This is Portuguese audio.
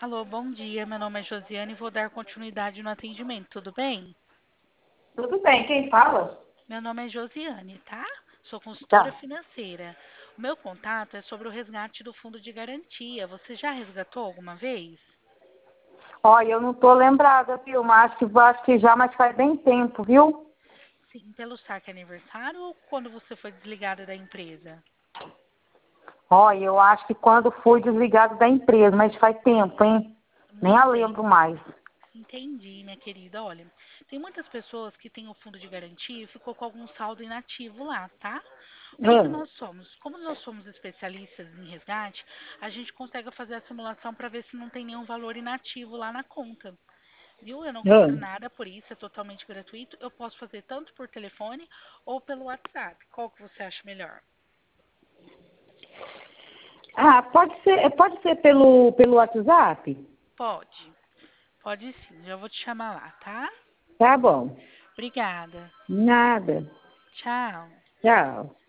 Alô, bom dia. Meu nome é Josiane e vou dar continuidade no atendimento, tudo bem? Tudo bem, quem fala? Meu nome é Josiane, tá? Sou consultora Tá. financeira. O meu contato é sobre o resgate do fundo de garantia. Você já resgatou alguma vez? Olha, eu não tô lembrada, viu? Mas acho que já, mas faz bem tempo, viu? Sim, pelo saque aniversário ou quando você foi desligada da empresa? Olha, eu acho que quando fui desligado da empresa, mas faz tempo, hein? Nem Muito a bem. lembro mais. Entendi, minha querida. Olha, tem muitas pessoas que têm o fundo de garantia e ficou com algum saldo inativo lá, tá? O que que Hum, nós somos? Como nós somos especialistas em resgate, a gente consegue fazer a simulação para ver se não tem nenhum valor inativo lá na conta. Viu? Eu não cobro hum. nada por isso, é totalmente gratuito. Eu posso fazer tanto por telefone ou pelo WhatsApp. Qual que você acha melhor? Ah, pode ser pelo WhatsApp? Pode. Pode sim. Já vou te chamar lá, tá? Tá bom. Obrigada. Nada. Tchau. Tchau.